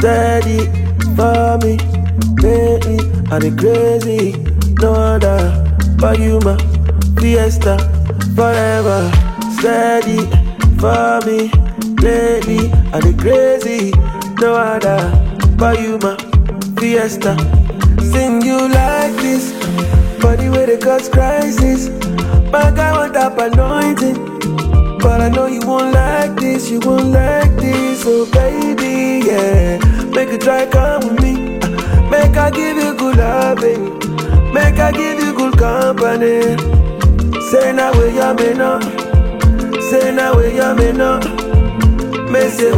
steady for me. Lately, I dey crazy, no other but you, my fiesta. Forever, steady for me. Lately, I dey crazy, no other but you, my fiesta. Sing you like this, body where they cause crisis. My guy want that anointing, but I know you won't like this, you won't like this. So baby, yeah, make you try come with me. Make I give you good loving, make I give you good company. Say now where you may know, say now where you may know. Me say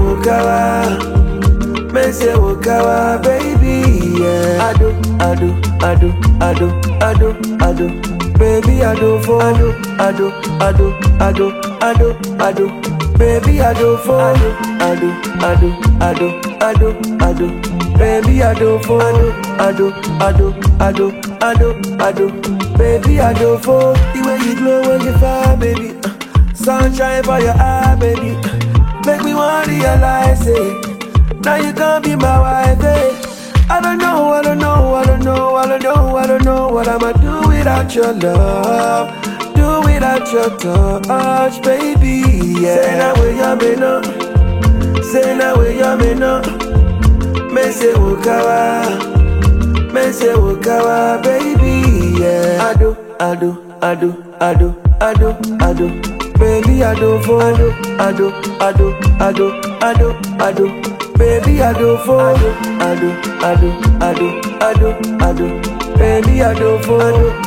wokawa, baby, yeah. I do, baby, I do for, I do, baby, I do for, I do, baby, I do for, I do, baby, I do for. The way you glow when you fire, baby, sunshine for your eye, baby, make me want to realize it. Now you can't be my wife, eh? I don't know what I'ma do without your love, do without your touch, baby, yeah. Say now where you may know, say now where you may know. Me say wokawa, baby, yeah. I do, baby, I do for, I do, baby, I do for, I do, baby, I do for,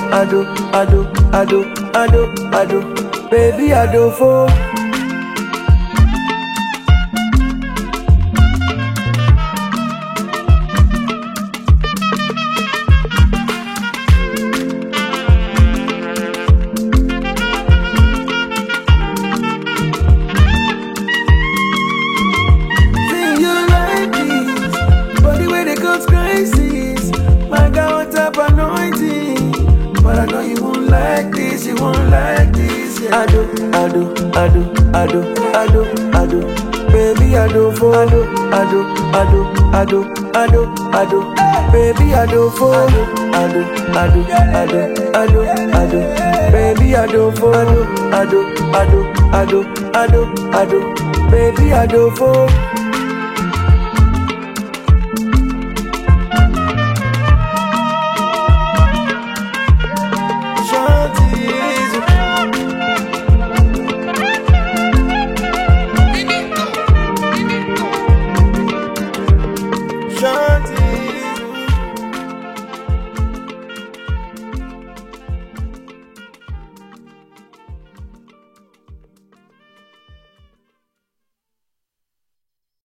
I do, baby, I do for. My God, what type of anointing? But I know you won't like this, you won't like this, yeah. I do, baby, I do for, I do, baby, I do for, I do, baby, I do for, I do, baby, I do for.